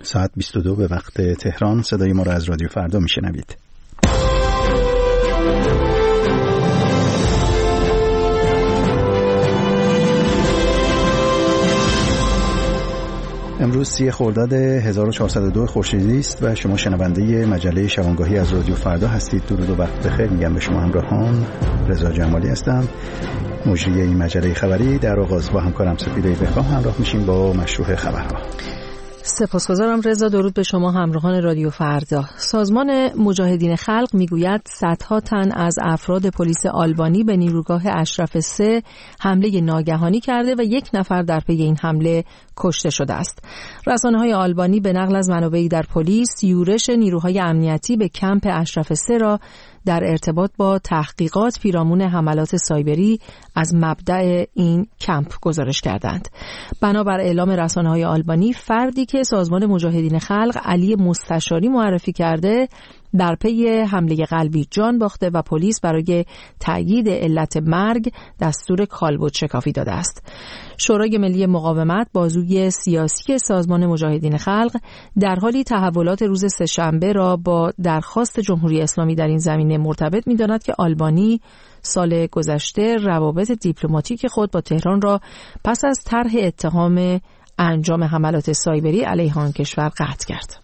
ساعت 22 به وقت تهران. صدای ما را از رادیو فردا میشنوید. امروز 30 خرداد 1402 خورشیدی است و شما شنونده مجله شبانگاهی از رادیو فردا هستید. درود و وقت بخیر میگم به شما همراهان. رضا جمالی هستم، مجری این مجله خبری. در آغاز با همکارم سپیده بهکام همراه میشیم با مشروع خبرها. سپاسگزارم رضا. درود به شما همراهان رادیو فردا. سازمان مجاهدین خلق میگوید صدها تن از افراد پلیس آلبانی به نیروگاه اشرف 3 حمله ناگهانی کرده و 1 نفر در پی این حمله کشته شده است. رسانه‌های آلبانی به نقل از منابعی در پلیس یورش نیروهای امنیتی به کمپ اشرف 3 را در ارتباط با تحقیقات پیرامون حملات سایبری از مبدأ این کمپ گزارش کردند. بنابر اعلام رسانه‌های آلبانی، فردی که سازمان مجاهدین خلق علی مستشاری معرفی کرده در پی حمله قلبی جان باخته و پلیس برای تأیید علت مرگ دستور کالبد شکافی داده است. شورای ملی مقاومت، بازوی سیاسی سازمان مجاهدین خلق، در حالی تحولات روز سه‌شنبه را با درخواست جمهوری اسلامی در این زمینه مرتبط می‌داند که آلبانی سال گذشته روابط دیپلماتیک خود با تهران را پس از طرح اتهام انجام حملات سایبری علیه آن کشور قطع کرد.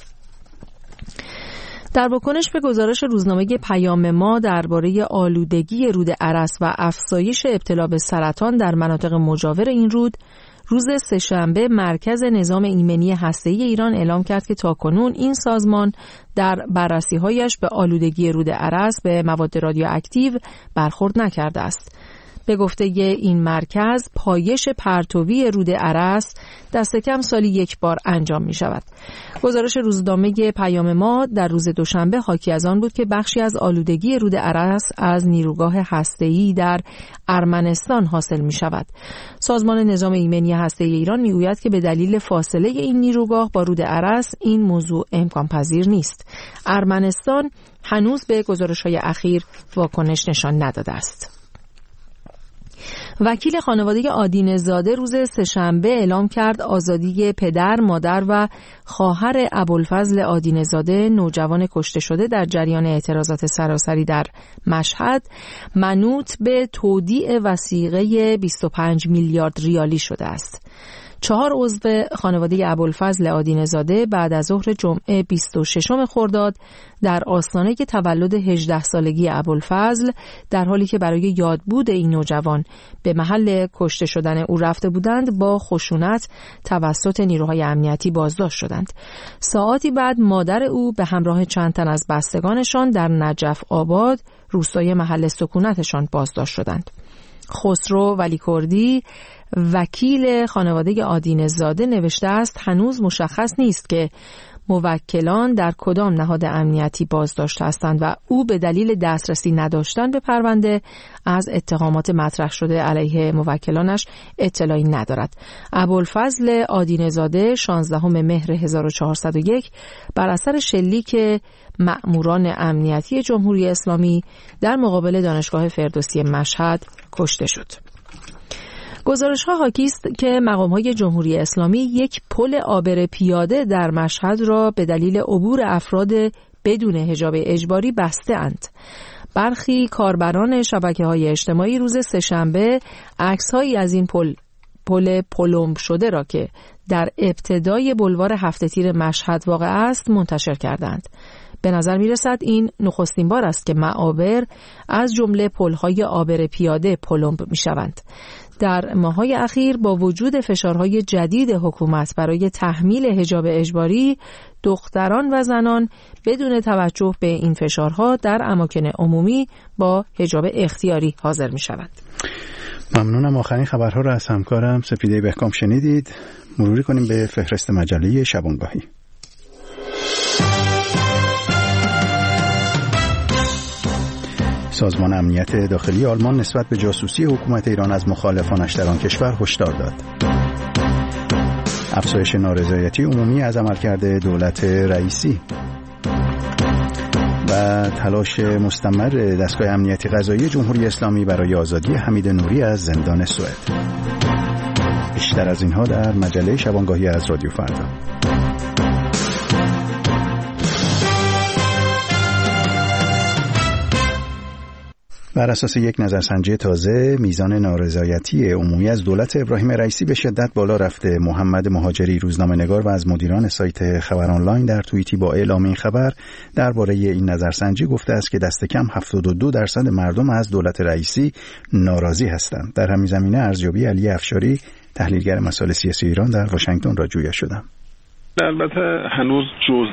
در واکنش به گزارش روزنامه پیام ما درباره آلودگی رود ارس و افزایش ابتلا به سرطان در مناطق مجاور این رود، روز سه‌شنبه مرکز نظام ایمنی هسته‌ای ایران اعلام کرد که تاکنون این سازمان در بررسی‌هایش به آلودگی رود ارس به مواد رادیواکتیو برخورد نکرده است. به گفته این مرکز، پایش پرتوی رود ارس دست کم سالی 1 بار انجام می شود. گزارش روزنامه پیام ما در روز دوشنبه حاکی از آن بود که بخشی از آلودگی رود ارس از نیروگاه هسته‌ای در ارمنستان حاصل می شود. سازمان نظام ایمنی هسته‌ای ایران می گوید که به دلیل فاصله این نیروگاه با رود ارس این موضوع امکان پذیر نیست. ارمنستان هنوز به گزارش‌های اخیر واکنش نشان نداده است. وکیل خانواده آدینه‌زاده روز سه‌شنبه اعلام کرد آزادی پدر، مادر و خواهر ابوالفضل آدینه‌زاده، نوجوان کشته شده در جریان اعتراضات سراسری در مشهد، منوط به تودیع وثیقه 25 میلیارد ریالی شده است. 4 عضو خانواده ابوالفضل آدینه‌زاده بعد از ظهر جمعه 26 خرداد در آستانه تولد 18 سالگی ابوالفضل، در حالی که برای یادبود این نوجوان به محل کشته شدن او رفته بودند، با خشونت توسط نیروهای امنیتی بازداشت شدند. ساعاتی بعد مادر او به همراه چند تن از بستگانشان در نجف آباد، روستای محل سکونتشان، بازداشت شدند. خسرو ولیکردی، وکیل خانواده آدینه‌زاده، نوشته است هنوز مشخص نیست که موکلان در کدام نهاد امنیتی بازداشت هستند و او به دلیل دسترسی نداشتن به پرونده از اتهامات مطرح شده علیه موکلانش اطلاعی ندارد. ابوالفضل آدینه‌زاده 16 مهر 1401 بر اثر شلیک مأموران امنیتی جمهوری اسلامی در مقابل دانشگاه فردوسی مشهد کشته شد. گزارش‌ها حاکی است که مقام‌های جمهوری اسلامی 1 پل عابر پیاده در مشهد را به دلیل عبور افراد بدون حجاب اجباری بسته‌اند. برخی کاربران شبکه‌های اجتماعی روز سه‌شنبه عکس‌هایی از این پل پلمب شده را که در ابتدای بلوار هفته تیر مشهد واقع است منتشر کردند. به نظر می‌رسد این نخستین بار است که معابر از جمله پل‌های عابر پیاده پلمب می‌شوند. در ماه‌های اخیر با وجود فشارهای جدید حکومت برای تحمیل حجاب اجباری، دختران و زنان بدون توجه به این فشارها در اماکن عمومی با حجاب اختیاری حاضر می‌شوند. ممنونم. آخرین خبرها را از همکارم سپیده بهکام شنیدید. مروری کنیم به فهرست مجله شبانگاهی. سازمان امنیت داخلی آلمان نسبت به جاسوسی حکومت ایران از مخالفانش در آن کشور هشدار داد. افزایش نارضایتی عمومی از عملکرد دولت رئیسی و تلاش مستمر دستگاه امنیتی قضایی جمهوری اسلامی برای آزادی حمید نوری از زندان سوئد. بیشتر از اینها در مجله شبانگاهی از رادیو فردا. بر اساس یک نظرسنجی تازه میزان نارضایتی عمومی از دولت ابراهیم رئیسی به شدت بالا رفته. محمد مهاجری روزنامه‌نگار و از مدیران سایت خبر آنلاین در توییتی با اعلام این خبر درباره این نظرسنجی گفته است که دست کم 72% مردم از دولت رئیسی ناراضی هستند. در همین زمینه ارزیابی علی افشاری تحلیلگر مسائل سیاسی ایران در واشنگتن را جویا شدم. البته هنوز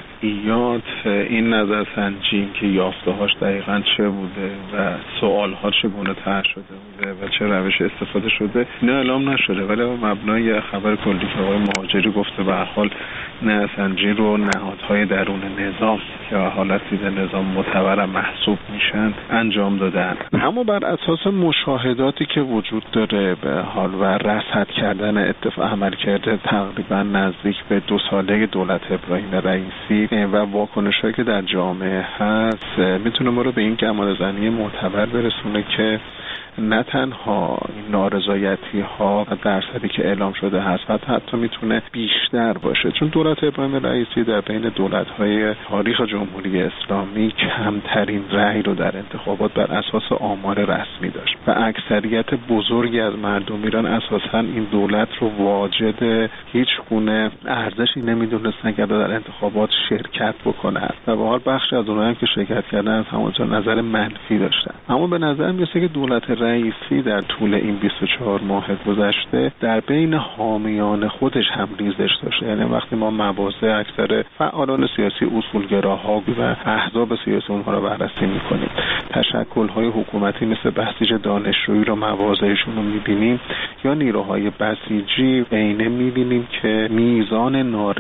جزئیات این نظرسنجی که یافته‌هاش دقیقاً چه بوده و سوال‌ها چگونه طرح شده بوده و چه روش استفاده شده اینا اعلام نشده، ولی مبنای خبر کلی که آقای مهاجری گفته به هر حال نظرسنجی رو نهادهای درون نظام که حالت دید نظام معتبر محسوب میشن انجام دادن، اما بر اساس مشاهداتی که وجود داره به حال و رصد کردن اتفاق عملکرد تقریبا نزدیک به 2 ساله دولت ابراهیم رئیسی و واکنش‌هایی که در جامعه هست میتونه ما رو به این گمانه‌زنی معتبر برسونه که نه تنها نارضایتی ها و درصدی که اعلام شده هست و حتی میتونه بیشتر باشه، چون دولت ابراهیم رئیسی در بین دولت‌های تاریخ جمهوری اسلامی کمترین رأی رو در انتخابات بر اساس آمار رسمی داشت و اکثریت بزرگی از مردم ایران اساساً این دولت رو واجد هیچ گونه ارزشی نمیدونستن که در انتخابات شرکت بکنن و به حال بخش از اونها هم که شرکت کردن از همونجا نظر منفی داشتن. اما به نظر میاد که دولت رئیسی در طول این 24 ماه گذشته در بین حامیان خودش هم ریزش داشته. یعنی وقتی ما مواضع اکثر فعالان سیاسی، اصولگراها و احزاب سیاسی اونها رو بررسی میکنیم، تشکل‌های حکومتی مثل بسیج دانشجویی رو مواضعشون رو میبینیم یا نیروهای بسیجی، عینه میبینیم که میزان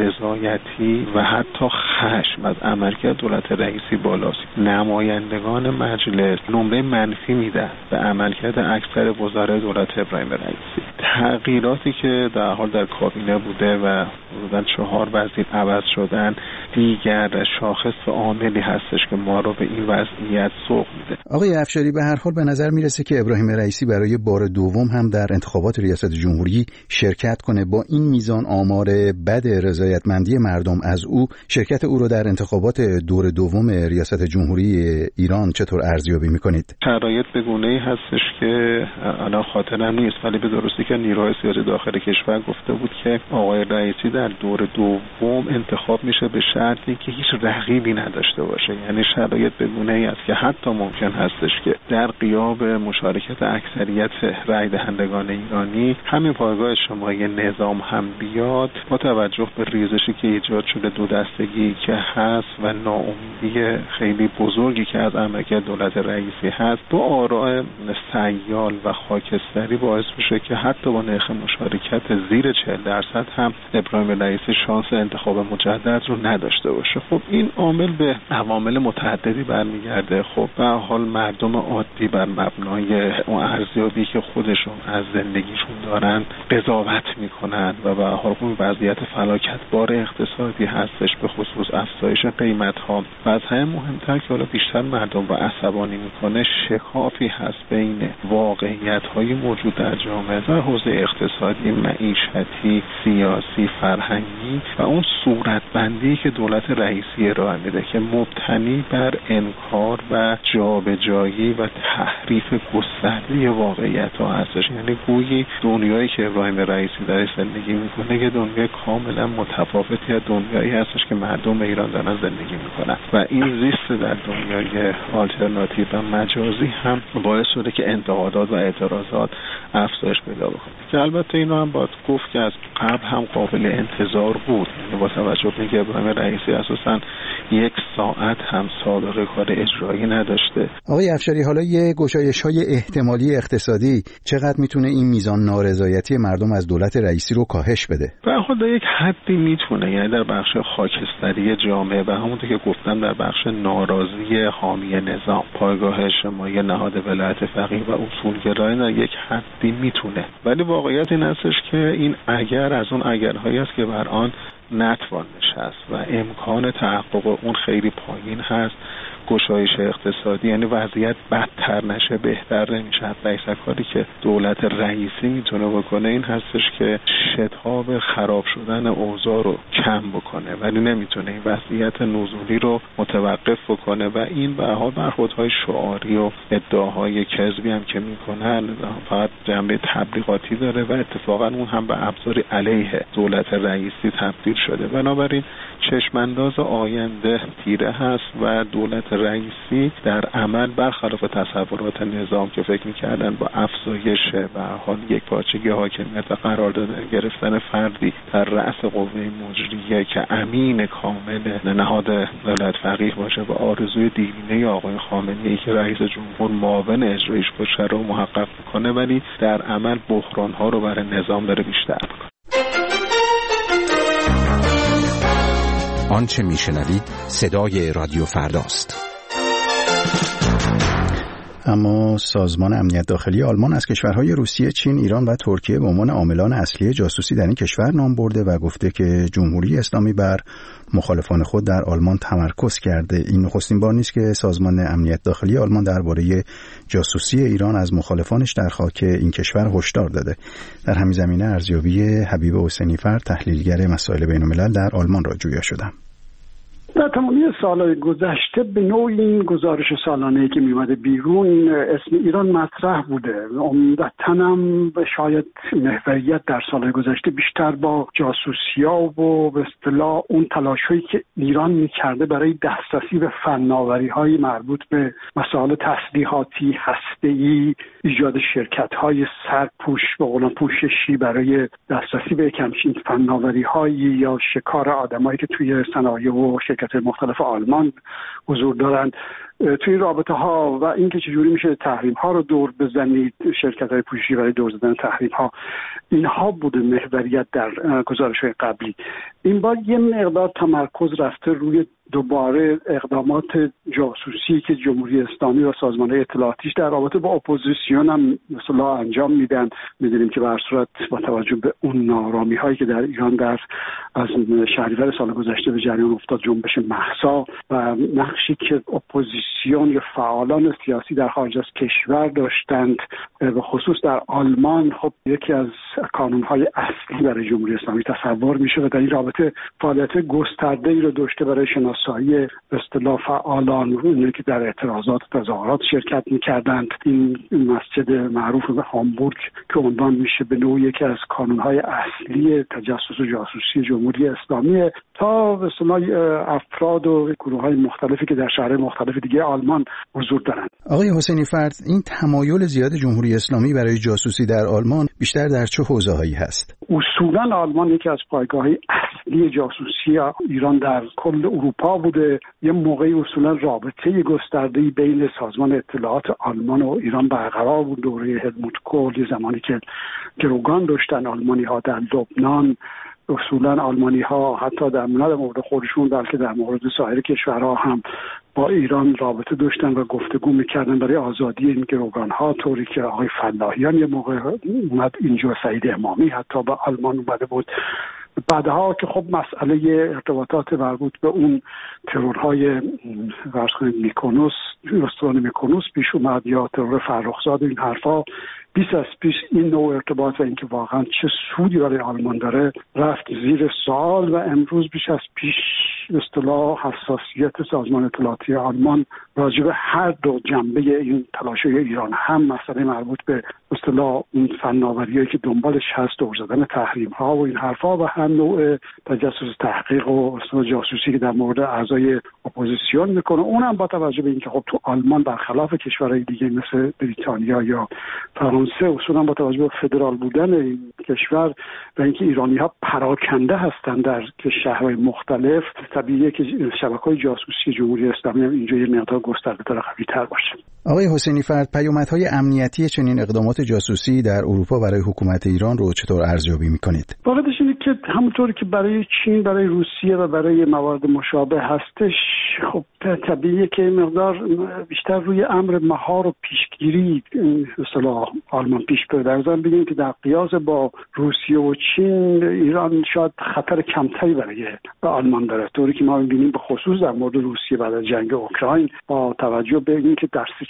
نارضایتی و حتی خشم از عملکرد دولت رئیسی بالاست. نمایندگان مجلس نمره منفی میدن به عملکرد اکثر وزرای دولت ابراهیم رئیسی. تغییراتی که در حال در کابینه بوده و حدوداً 4 وزیر عوض شدن دیگر شاخص و عاملی هستش که ما رو به این وضعیت سوق میده. آقای افشاری، به هر حال به نظر میرسه که ابراهیم رئیسی برای بار دوم هم در انتخابات ریاست جمهوری شرکت کنه. با این میزان آمار بد رضایتمندی مردم از او، شرکت او رو در انتخابات دور دوم ریاست جمهوری ایران چطور ارزیابی میکنید؟ شرایط به گونه‌ای هستش که الان خاطرم نیست، ولی به درستی که نیروهای سیاسی داخل کشور گفته بود که آقای رئیسی در دور دوم انتخاب میشه به شرطی که هیچ رقیبی نداشته باشه. یعنی شرایط به گونه‌ای است که حتی ممکن هستش که در غیاب مشارکت اکثریت رای دهندگان ایرانی همین پایگاه اجتماعی نظام هم بیاد، با توجه به ریزشی که ایجاد شده، دو دستگی که هست و ناامیدی خیلی بزرگی که از عملکرد دولت رئیسی هست، با آراء سیال و خاکستری باعث میشه که حتی با نرخ مشارکت زیر 40% هم ابراهیم رئیسی شانس انتخاب مجدد رو نداشته باشه. خب این عامل به عوامل متعددی برمیگرده. خب به حال مردم عادی بر مبنای اون ارزیابی که خودشون از زندگیشون دارن قضاوت میکنن و به حال اون وضعیت فلاکتبار اقتصادی هستش، به خصوص افزایش قیمت‌ها و از همه مهمتر که حالا بیشتر مردم رو عصبانی میکنه، شکافی هست بین واقعیت‌های موجود در جامعه در حوزه اقتصادی، معیشتی، سیاسی، فرهنگی و اون صورتبندی که دولت رئیسی ارائه میده که مبتنی بر انکار و جابجایی و تحریف گسترده واقعیت‌ها هستش. یعنی گویی دنیایی که ابراهیم رئیسی درش زندگی میکنه که دنیای کاملا متفاوتی از دنیایی هستش که مردم ایران دارن زندگی میکنن و این زیست در دنیای آلترناتیو و مجازی هم باعث شده که انتقادات و اعتراضات افزایش پیدا بکنه، که البته اینا هم باید گفت که از قبل هم قابل انتظار بود. یعنی با توجه به اینکه ابراهیم رئیسی اساساً 1 ساعت هم سابقه کار اجرایی نداشته. آقای افشاری، حالا یه گشایش‌های احتمالی اقتصادی چقدر میتونه این میزان نارضایتی مردم از دولت رئیسی رو کاهش بده؟ به هر حال یک حدی میتونه، یعنی در بخش خاکستری جامعه و همونطور که گفتم در بخش ناراضی حامی نظام، پایگاه اجتماعی نهاد ولایت فقیه و اصولگرایی در یک حدی میتونه، ولی واقعیت این هستش که این اگر از اون اگرهایی است که بر آن نتوان نشست و امکان تحقق اون خیلی پایین هست. گشایش اقتصادی یعنی وضعیت بدتر نشه، بهتر نمیشه. حتی کاری که دولت رئیسی میتونه بکنه این هستش که شتاب خراب شدن اوضاع رو کم بکنه، ولی نمیتونه این وضعیت نزولی رو متوقف بکنه و این به حال برخوردهای شعاری و ادعاهای کذبی هم که میکنن فقط جنبه تبلیغاتی داره و اتفاقا اون هم به ابزاری علیه دولت رئیسی تبدیل شده. بنابراین چشمانداز آینده تیره هست و دولت رئیسی در عمل برخلاف تصورات نظام که فکر میکردن با افزایش به حال یک پارچگی حاکمیت و قرار گرفتن فردی در رأس قوه مجریه که امین کامل نهاد ولایت فقیه باشه و آرزوی دیرینه آقای خامنه‌ای که رئیس جمهور معاون اجرایش باشه رو محقق میکنه، ولی در عمل بحران‌ها رو برای نظام داره بیشتر میکنه. آنچه میشنوید صدای رادیو فرداست. اما سازمان امنیت داخلی آلمان از کشورهای روسیه، چین، ایران و ترکیه به عنوان عاملان اصلی جاسوسی در این کشور نام برده و گفته که جمهوری اسلامی بر مخالفان خود در آلمان تمرکز کرده. این نخستین بار نیست که سازمان امنیت داخلی آلمان درباره جاسوسی ایران از مخالفانش در خاک این کشور هشدار داده. در همین زمینه ارزیابی حبیب حسینی فرد، تحلیلگر مسائل بین‌الملل در آلمان را جویا شدم. در تمامی سالهای گذشته به نوعی این گزارش سالانه‌ای که میومده بیرون اسم ایران مطرح بوده. عمدتاً هم شاید محوریت در سالهای گذشته بیشتر با جاسوسی‌ها و به اصطلاح اون تلاش‌هایی که ایران می‌کرده برای دسترسی به فناوری‌های مربوط به مسائل تسلیحاتی، هسته‌ای، ایجاد شرکت‌های سرپوش و پوششی برای دسترسی به همچین فناوری‌هایی یا شکار آدمایی که توی صنایع و شرکت مختلف آلمان حضور دارند توی رابطه ها و اینکه چجوری میشه تحریم ها رو دور بزنید، شرکت های پوششی برای دور زدن تحریم ها، اینها بوده محوریت در گزارش های قبلی. این بار یه مقدار تمرکز رفته روی دوباره اقدامات جاسوسی که جمهوری اسلامی و سازمان اطلاعاتیش در رابطه با اپوزیسیون هم مثلا انجام میدن. میدونیم که به هر صورت با توجه به اون نارامی هایی که در ایران از شهریور سال گذشته به جریان افتاد، جنبش مهسا و نقشی که اپوزیسیون یا فعالان سیاسی در خارج از کشور داشتند به خصوص در آلمان، خب یکی از کانونهای اصلی برای جمهوری اسلامی تصور میشه و در این رابطه فعالیت گسترده‌ای رو داشته برای شناسایی به اصطلاح فعالان که در اعتراضات و تظاهرات شرکت می‌کردند. این مسجد معروف به هامبورگ که عنوان میشه به نوعی یکی از کانونهای اصلی تجسس و جاسوسی جمهوری اسلامی، تا به اصطلاح افراد و گروه‌های مختلفی که در شهرهای مختلف دیگه آلمان حضور دارند. آقای حسینی فرد، این تمایل زیاد جمهوری اسلامی برای جاسوسی در آلمان بیشتر در چه حوزه‌هایی هست؟ اصولاً آلمان یکی از پایگاه‌های اصلی جاسوسی ایران در کل اروپا بوده. یه موقعی اصولاً رابطه گسترده‌ای بین سازمان اطلاعات آلمان و ایران برقرار بود. دوره هلموت کول، یه زمانی که گروگان داشتن آلمانی‌ها در لبنان، اصولاً آلمانی‌ها حتی در مورد خودشون بلکه در مورد سایر کشورها هم با ایران رابطه داشتن و گفتگو میکردن برای آزادی این گروگان‌ها، طوری که آقای فلاحیان یه موقع اومد اینجا، سعید امامی حتی با آلمان اومده بود. بعدها که خب مسئله ارتباطات مربوط به اون ترورهای میکونوس، رستوران میکونوس پیش اومد یا ترور فرخزاد، این حرفا 20 از پیش این نوع ارتباط و اینکه واقعا چه سودی برای آلمان داره رفت زیر سوال و امروز بیش از پیش به اصطلاح حساسیت سازمان اطلاعاتی آلمان راجع به هر دو جنبه این تلاش‌های ایران، هم مسئله مربوط به اصطلاح این فناوریایی که دنبالش هست، دور زدن تحریم‌ها و این حرفا، و هم نوع تجسس تحقیق و اصطلاح جاسوسی که در مورد اعضای اپوزیسیون میکنه، اونم با توجه به اینکه خب تو آلمان برخلاف کشورهای دیگه مثل بریتانیا یا فرانسه اصولا با توجه به فدرال بودن این کشور و اینکه ایرانی‌ها پراکنده هستن در شهرهای مختلف، طبیعیه که شبکه‌های جاسوسی جمهوری اسلامی هم اینجا یه مقدار گسترده‌تر و قوی‌تر باشه. آقای حسینی فرد، پیامدهای امنیتی چنین اقدامات جاسوسی در اروپا برای حکومت ایران رو چطور ارزیابی می‌کنید؟ واقعیتش اینه که همونطوری که برای چین، برای روسیه و برای موارد مشابه هستش، خب طبیعیه که مقدار بیشتر روی امر مهار و پیشگیری اصطلاح آلمان پیش بره. در ضمن بگیم که در قیاس با روسیه و چین، ایران شاید خطر کمتری برای آلمان داره، طوری که ما می‌بینیم به خصوص در مورد روسیه بعد از جنگ اوکراین، با توجه به اینکه در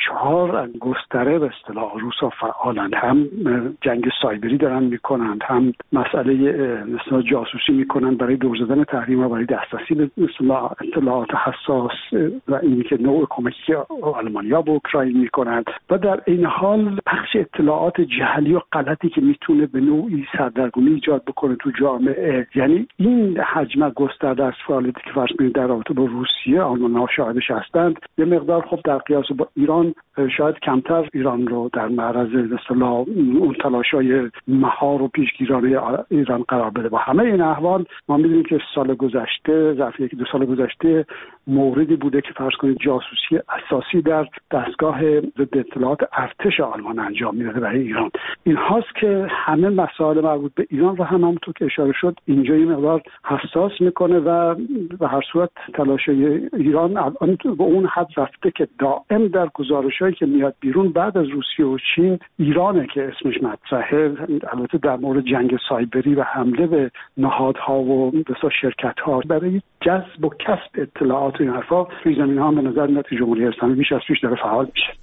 4 گستره به اصطلاح روسا فعالند، هم جنگ سایبری دارن میکنند، هم مسئله مثلا جاسوسی میکنند برای دور زدن تحریم ها، برای دسترسی به اطلاعات حساس و اینی که نوع کمکی که آلمانیا به اوکراین میکنند و در این حال پخش اطلاعات جعلی و غلطی که میتونه به نوعی سردرگمی ایجاد بکنه تو جامعه. یعنی این حجم گسترده از فعالیتی که فرض کنید در رابطه با روسیه آلمان‌ها شاهدش هستند، یه مقدار خب در قیاس با ایران شاید کمتر ایران رو در معرض اصطلاح اون تلاش‌های مهار و پیشگیرانه ایران قرار بده. با همه این احوال ما می‌دونیم که سال گذشته، ظرف 1-2 سال گذشته موردی بوده که فرض کنید جاسوسی اساسی در دستگاه ضد اطلاعات ارتش آلمان انجام می‌داده برای ایران. این هاست که همه مسائل مربوط به ایران رو هم همونطور که اشاره شد اینجا یه مقدار حساس میکنه و به هر صورت تلاش‌های ایران الان به اون حد رفته که دائم در گزارش‌هایی که میاد بیرون بعد از روسیه و چین ایرانه که اسمش مطرحه. البته در مورد جنگ سایبری و حمله به نهادها و بسیار شرکت‌ها برای جذب و کسب اطلاعات و این حرفا توی زمینه‌ها به نظر میاد که جمهوری اسلامی بیش از پیش داره فعال میشه.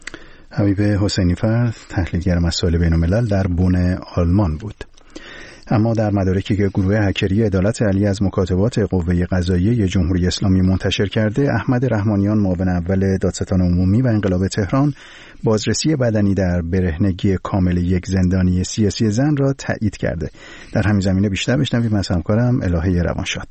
حبیب حسینی فرد، تحلیلگر مسائل بین‌الملل در بن آلمان بود. اما در مدارکی که گروه هکری عدالت علی از مکاتبات قوه قضاییه جمهوری اسلامی منتشر کرده، احمد رحمانیان معاون اول دادستان عمومی و انقلاب تهران بازرسی بدنی در برهنگی کامل یک زندانی سیاسی زن را تایید کرده. در همین زمینه بیشتر بشنویم از همکارم الهه روانشاد.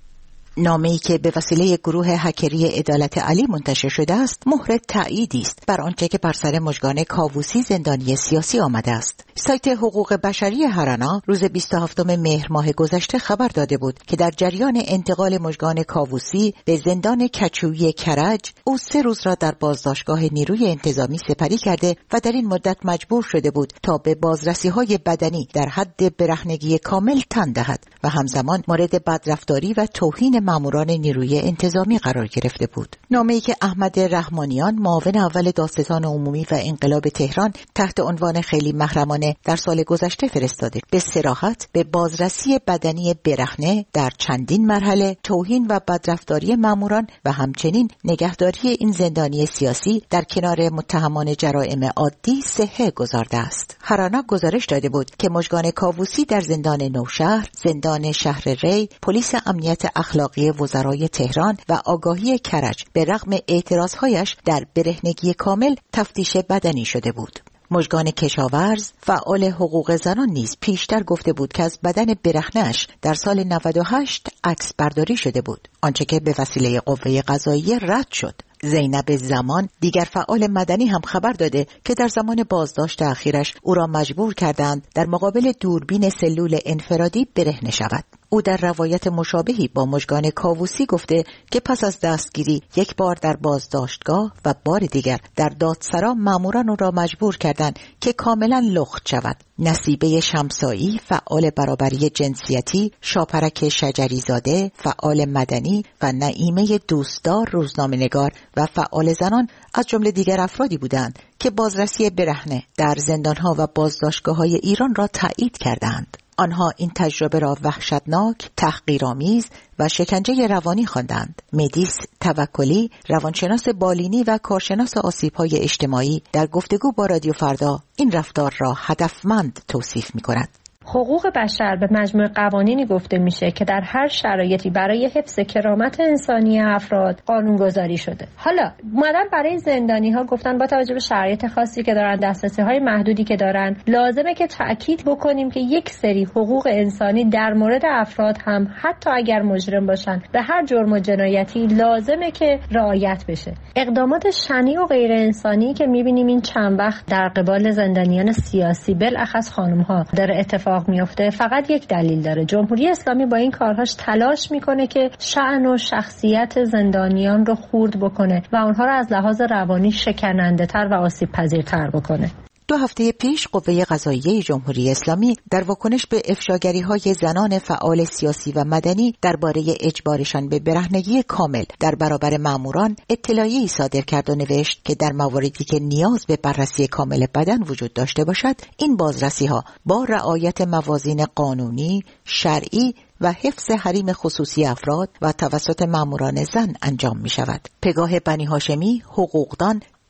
نامه‌ای که به وسیله گروه هکری عدالت علی منتشر شده است مهر تأییدی است بر آنچه که بر سر مژگان کاووسی زندانی سیاسی آمده است. سایت حقوق بشری هرانا روز 27 مهر ماه گذشته خبر داده بود که در جریان انتقال مژگان کاووسی به زندان کچویی کرج او 3 روز را در بازداشتگاه نیروی انتظامی سپری کرده و در این مدت مجبور شده بود تا به بازرسی‌های بدنی در حد برهنگی کامل تن دهد و همزمان مورد بدرفتاری و توهین ماموران نیروی انتظامی قرار گرفته بود. نامه‌ای که احمد رحمانیان معاون اول دادستان عمومی و انقلاب تهران تحت عنوان خیلی محرمانه در سال گذشته فرستاده، به صراحت به بازرسی بدنی برهنه در چندین مرحله، توهین و بدرفتاری ماموران و همچنین نگهداری این زندانی سیاسی در کنار متهمان جرائم عادی صحه گذارده است. هرانا گزارش داده بود که مژگان کاووسی در زندان نوشهر، زندان شهر ری، پلیس امنیت اخلاقی وزرای تهران و آگاهی کرج به رغم اعتراضهایش در برهنگی کامل تفتیش بدنی شده بود. مژگان کشاورز، فعال حقوق زنان نیز پیشتر گفته بود که از بدن برهنه‌اش در سال 98 عکس برداری شده بود، آنچه که به وسیله قوه قضاییه رد شد. زینب زمان، دیگر فعال مدنی، هم خبر داده که در زمان بازداشت اخیرش او را مجبور کردند در مقابل دوربین سلول انفرادی برهنه شود. او در روایت مشابهی با مژگان کاووسی گفته که پس از دستگیری یک بار در بازداشتگاه و بار دیگر در دادسرا ماموران او را مجبور کردند که کاملا لخت شود. نصیبه شمسایی، فعال برابری جنسیتی، شاپرک شجریزاده، فعال مدنی و نعیمه دوستدار، روزنامه‌نگار و فعال زنان از جمله دیگر افرادی بودند که بازرسی برهنه در زندانها و بازداشتگاه‌های ایران را تایید کردند. آنها این تجربه را وحشتناک، تحقیرآمیز و شکنجه روانی خواندند. مدیس توکلی، روانشناس بالینی و کارشناس آسیب‌های اجتماعی، در گفتگو با رادیو فردا این رفتار را هدفمند توصیف می‌کند. حقوق بشر به مجموع قوانینی گفته میشه که در هر شرایطی برای حفظ کرامت انسانی افراد قانونگذاری شده. حالا اومدن برای زندانی ها گفتن با توجه به شرایط خاصی که دارن، دسترسی های محدودی که دارن، لازمه که تأکید بکنیم که یک سری حقوق انسانی در مورد افراد هم حتی اگر مجرم باشن به هر جرم و جنایتی لازمه که رعایت بشه. اقدامات شنیع و غیر انسانی که میبینیم این چند وقت در قبال زندانیان سیاسی بالاخص خانم ها داره اتفاق میفته فقط یک دلیل داره. جمهوری اسلامی با این کارهاش تلاش میکنه که شأن و شخصیت زندانیان رو خورد بکنه و اونها رو از لحاظ روانی شکننده تر و آسیب پذیرتر بکنه. 2 هفته پیش قوه قضاییه جمهوری اسلامی در واکنش به افشاگری‌های زنان فعال سیاسی و مدنی درباره اجبارشان به برهنگی کامل در برابر ماموران اطلاعیه‌ای صادر کرد و نوشت که در مواردی که نیاز به بررسی کامل بدن وجود داشته باشد، این بازرسی‌ها با رعایت موازین قانونی، شرعی و حفظ حریم خصوصی افراد و توسط ماموران زن انجام می شود. پگاه بنی هاشمی، حقوقدان،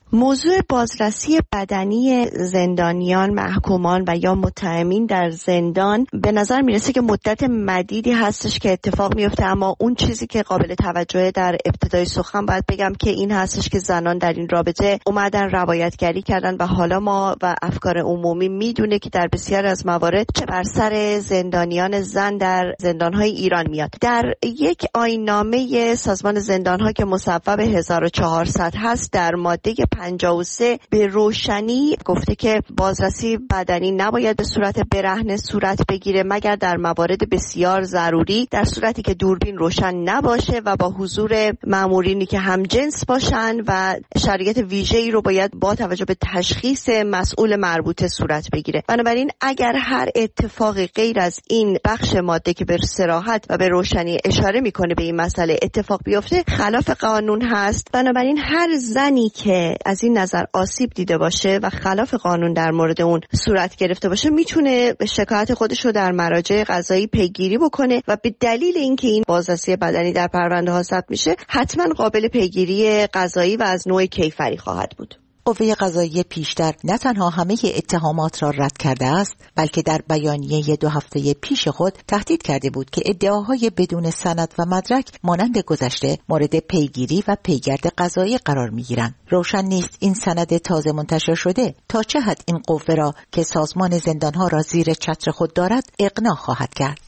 موضوع بازرسی بدنی زندانیان، محکومان و یا متهمین در زندان به نظر میرسه که مدت مدیدی هستش که اتفاق میفته، اما اون چیزی که قابل توجهه در ابتدای سخن باید بگم که این هستش که زنان در این رابطه اومدن روایتگری کردن و حالا ما و افکار عمومی میدونه که در بسیار از موارد چه بر سر زندانیان زن در زندانهای ایران میاد. در یک آیین‌نامه سازمان زندانها که مصوب 1400 هست در ماده 53 به روشنی گفته که بازرسی بدنی نباید به صورت برهنه صورت بگیره مگر در موارد بسیار ضروری، در صورتی که دوربین روشن نباشه و با حضور مامورینی که همجنس باشن و شرایط ویژه‌ای رو باید با توجه به تشخیص مسئول مربوطه صورت بگیره. بنابراین اگر هر اتفاقی غیر از این بخش ماده که به صراحت و به روشنی اشاره میکنه به این مسئله اتفاق بیفته خلاف قانون هست. بنابراین هر زنی که از این نظر آسیب دیده باشه و خلاف قانون در مورد اون صورت گرفته باشه میتونه شکایت خودش رو در مراجع قضایی پیگیری بکنه و به دلیل اینکه این بازرسی بدنی در پرونده ها ثبت میشه حتما قابل پیگیری قضایی و از نوع کیفری خواهد بود. قوه قضاییه پیشتر نه تنها همه اتهامات را رد کرده است، بلکه در بیانیه 2 هفته پیش خود تهدید کرده بود که ادعاهای بدون سند و مدرک مانند گذشته مورد پیگیری و پیگرد قضایی قرار می‌گیرند. روشن نیست این سند تازه منتشر شده تا چه حد این قوه را که سازمان زندانها را زیر چتر خود دارد اقناع خواهد کرد.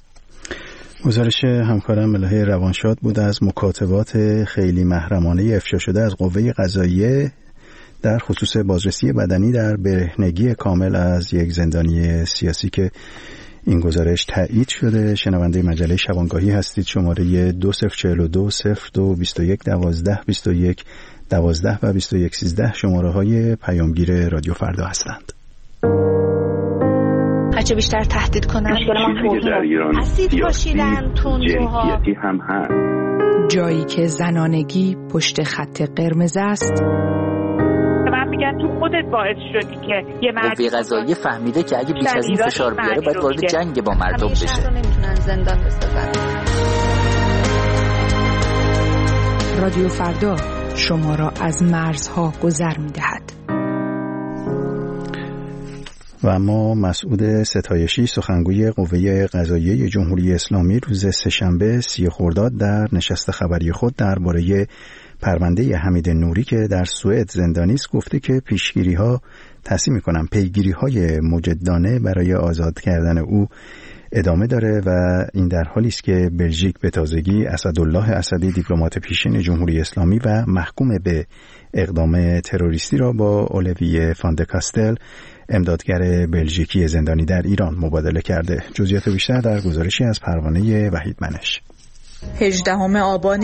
گزارش همکارم ملاحه روانشاد بود از مکاتبات خیلی محرمانه افشا شده از قوه قضاییه در خصوص بازرسی بدنی در برهنگی کامل از یک زندانی سیاسی که این گزارش تایید شده. شنونده مجله شبانگاهی هستید. شماره 2042 02 21 12 21 12 و 21 13 شماره های پیامگیر رادیو فردا هستند. هرچه بیشتر تهدید کنن اسید پاشیدن تندروها هم هست. جایی که زنانگی پشت خط قرمز است. من میگن تو خودت باعث شدی که یه مرد قوه قضاییه فهمیده که اگه بیش از این فشار بیاره باید وارد جنگ با مردم بشه. نمیتونن زندان بسازن. رادیو فردا شما را از مرزها گذر میدهد. و اما مسعود ستایشی سخنگوی قوه قضاییه جمهوری اسلامی روز سه‌شنبه 30 خرداد در نشست خبری خود درباره پرونده حمید نوری که در سوئد زندانی است گفته که پیگیری‌های مجدانه برای آزاد کردن او ادامه داره و این در حالی است که بلژیک به تازگی اسدالله اسدی دیپلمات پیشین جمهوری اسلامی و محکوم به اقدام تروریستی را با اولیویه فان د کاستل امدادگر بلژیکی زندانی در ایران مبادله کرده. جزئیات بیشتر در گزارشی از پروانه وحید منش. 18 آبان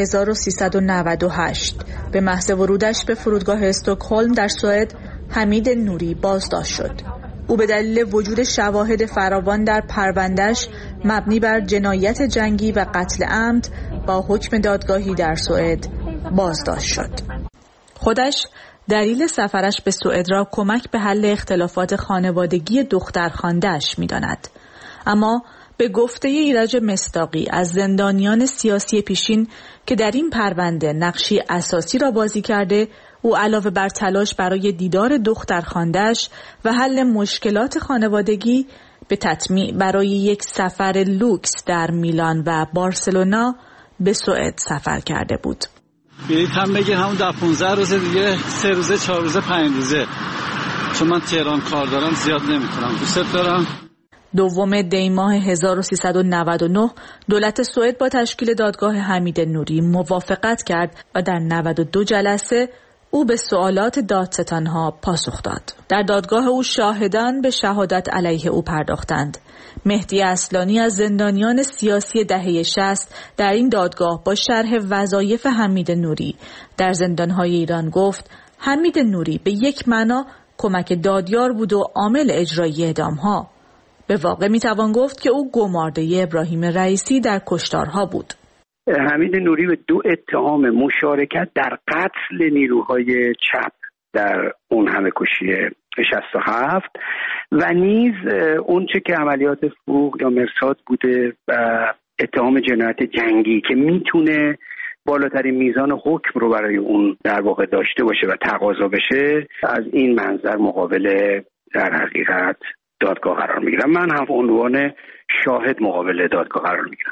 1398 به محض ورودش به فرودگاه استکهلم در سوئد حمید نوری بازداشت شد. او به دلیل وجود شواهد فراوان در پرونده‌اش مبنی بر جنایت جنگی و قتل عمد با حکم دادگاهی در سوئد بازداشت شد. خودش دلیل سفرش به سوئد را کمک به حل اختلافات خانوادگی دخترخوانده‌اش می‌داند. اما به گفته ایرج مصداقی از زندانیان سیاسی پیشین که در این پرونده نقشی اساسی را بازی کرده، او علاوه بر تلاش برای دیدار دخترخوانده‌اش و حل مشکلات خانوادگی به تطمیع برای یک سفر لوکس در میلان و بارسلونا به سوئد سفر کرده بود. بلیط هم بگیر همون 15 روز دیگه 3 روزه 4 روزه 5 روزه، چون من تهران کار دارم زیاد نمیتونم. دوست دارم. دوم دی ماه 1399 دولت سوئد با تشکیل دادگاه حمید نوری موافقت کرد و در 92 جلسه او به سوالات دادستانها پاسخ داد. در دادگاه او شاهدان به شهادت علیه او پرداختند. مهدی اصلانی از زندانیان سیاسی دهه 60 در این دادگاه با شرح وظایف حمید نوری در زندانهای ایران گفت حمید نوری به یک معنا کمک دادیار بود و عامل اجرایی اعدامها. به واقع میتوان گفت که او گمارده ابراهیم رئیسی در کشتارها بود. حمید نوری به 2 اتهام مشارکت در قتل نیروهای چپ در اون همه کشی 67 و نیز اون چه که عملیات فروغ یا مرصاد بوده و اتهام جنایت جنگی که میتونه بالاترین میزان حکم رو برای اون در واقع داشته باشه و تقاضا بشه، از این منظر مقابل در حقیقت دادگاه قرار میگیرم. من هم عنوان شاهد مقابل دادگاه قرار میگیرم.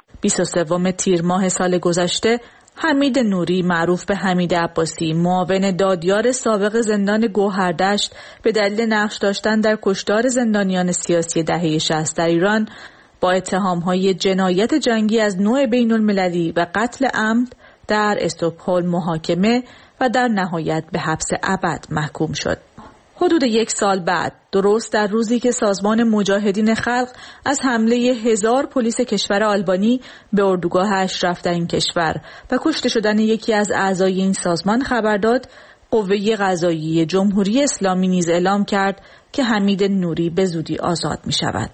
23 تیر ماه سال گذشته حمید نوری معروف به حمید عباسی، معاون دادیار سابق زندان گوهردشت، به دلیل نقش داشتن در کشتار زندانیان سیاسی دهه 60 در ایران با اتهام‌های جنایت جنگی از نوع بین‌المللی و قتل عمد در استکهلم محاکمه و در نهایت به حبس ابد محکوم شد. حدود 1 سال بعد، درست در روزی که سازمان مجاهدین خلق از حمله 1000 پلیس کشور آلبانی به اردوگاه اشرف در این کشور و کشته شدن یکی از اعضای این سازمان خبر داد، قوه قضاییه جمهوری اسلامی نیز اعلام کرد که حمید نوری به زودی آزاد می شود.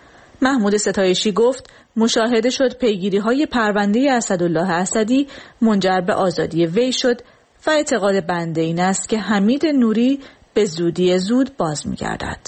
محمود ستایشی گفت مشاهده شد پیگیری‌های پرونده اسدالله اسدی منجر به آزادی وی شد و اعتقاد بنده این است که حمید نوری به زودی زود باز می‌گردد.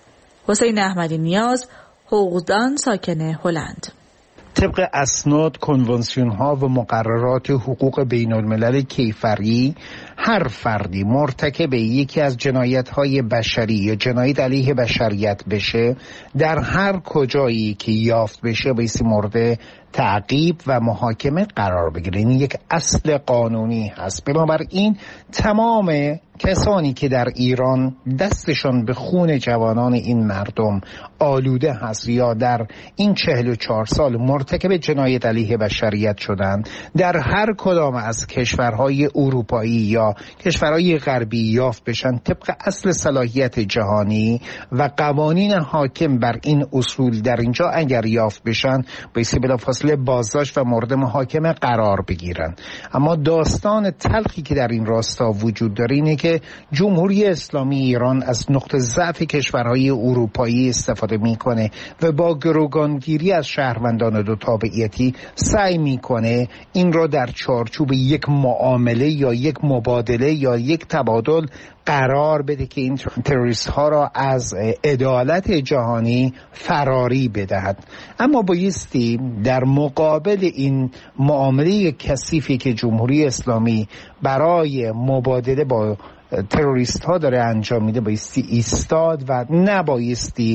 حسین احمدی نیاز، حقوقدان ساکن هلند. طبق اسناد، کنوانسیون‌ها و مقررات حقوق بین‌الملل کیفری، هر فردی مرتکب یکی از جنایت‌های بشری یا جنایت علیه بشریت بشه، در هر کجایی که یافت بشه بایستی مورد تعقیب و محاکمه قرار بگیره. این یک اصل قانونی هست. بنابراین تمام کسانی که در ایران دستشان به خون جوانان این مردم آلوده هست یا در این 44 سال مرتکب جنایت علیه بشریت شدند، در هر کدام از کشورهای اروپایی یا کشورهای غربی یافت بشن، طبق اصل صلاحیت جهانی و قوانین حاکم بر این اصول در اینجا اگر یافت بشن بایستی بلافاصله بازداشت و مورد محاکمه قرار بگیرن. اما داستان تلخی که در این راستا وجود داره اینه که جمهوری اسلامی ایران از نقطه ضعف کشورهای اروپایی استفاده میکنه و با گروگانگیری از شهروندان دو تابعیتی سعی میکنه این را در چارچوب یک معامله یا یک مبادله یا یک تبادل قرار بده که این تروریست ها را از عدالت جهانی فراری بدهد. اما بایستی در مقابل این معامله کثیفی که جمهوری اسلامی برای مبادله با تروریست ها داره انجام میده بایستی ایستاد و نبایستی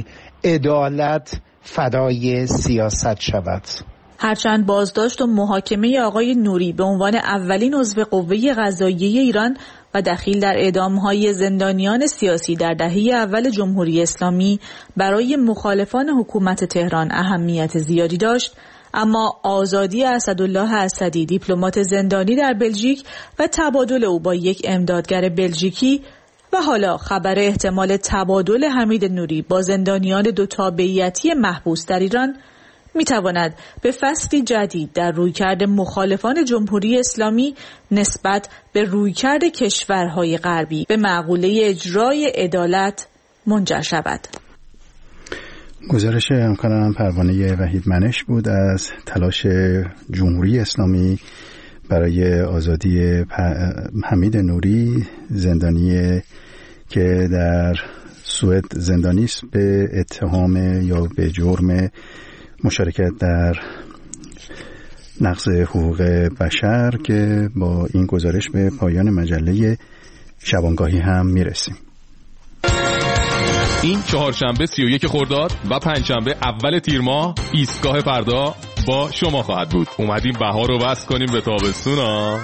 عدالت فدای سیاست شود. هرچند بازداشت و محاکمه آقای نوری به عنوان اولین عضو قوه قضاییه ایران و دخیل در اعدام‌های زندانیان سیاسی در دهه اول جمهوری اسلامی برای مخالفان حکومت تهران اهمیت زیادی داشت، اما آزادی اسدالله اسدی، دیپلمات زندانی در بلژیک و تبادل او با یک امدادگر بلژیکی و حالا خبر احتمال تبادل حمید نوری با زندانیان دو تابعیتی محبوس در ایران میتواند به فصلی جدید در رویکرد مخالفان جمهوری اسلامی نسبت به رویکرد کشورهای غربی به مقوله اجرای عدالت منجر شود. گزارش همکارانم پروانه وحید منش بود از تلاش جمهوری اسلامی برای آزادی حمید نوری، زندانی که در سوئد زندانی است به اتهام یا به جرم مشارکت در نقض حقوق بشر، که با این گزارش به پایان مجله شبانگاهی هم میرسیم. این چهارشنبه 31 خرداد و پنجشنبه اول تیر ماه ایستگاه فردا با شما خواهد بود. اومدیم بهار رو وصل کنیم به تابستون ها.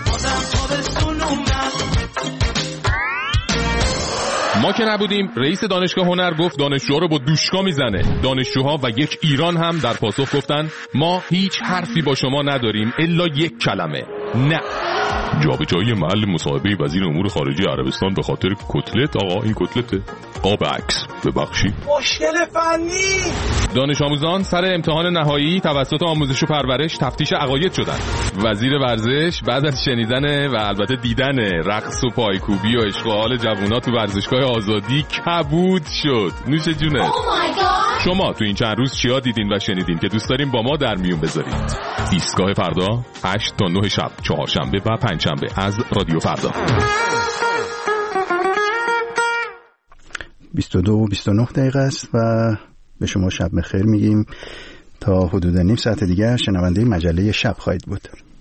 ما که نبودیم، رئیس دانشگاه هنر گفت دانشجوها رو با دوشکا میزنه. دانشجوها و یک ایران هم در پاسخ گفتن ما هیچ حرفی با شما نداریم الا یک کلمه: نه. جابجایی محل مصاحبه وزیر امور خارجه عربستان به خاطر کتلت. آقا این کتلته، قاب عکس ببخشید. مشکل فنی. دانش آموزان سر امتحان نهایی توسط آموزش و پرورش تفتیش عقاید شدن. وزیر ورزش بعد از شنیدن و البته دیدن رقص و پایکوبی و اشغال جوونا تو ورزشگاه آزادی کبود شد. نوش جونه. شما تو این چند روز چیا دیدین و شنیدین که دوست داریم با ما در میون بذارید؟ ایستگاه فردا 8 تا 9 شب، چهارشنبه و پنجشنبه از رادیو فردا. 22 و 29 دقیقه است و به شما شب بخیر میگیم. تا حدود نیم ساعت دیگر شنونده مجله شب خواهید بود.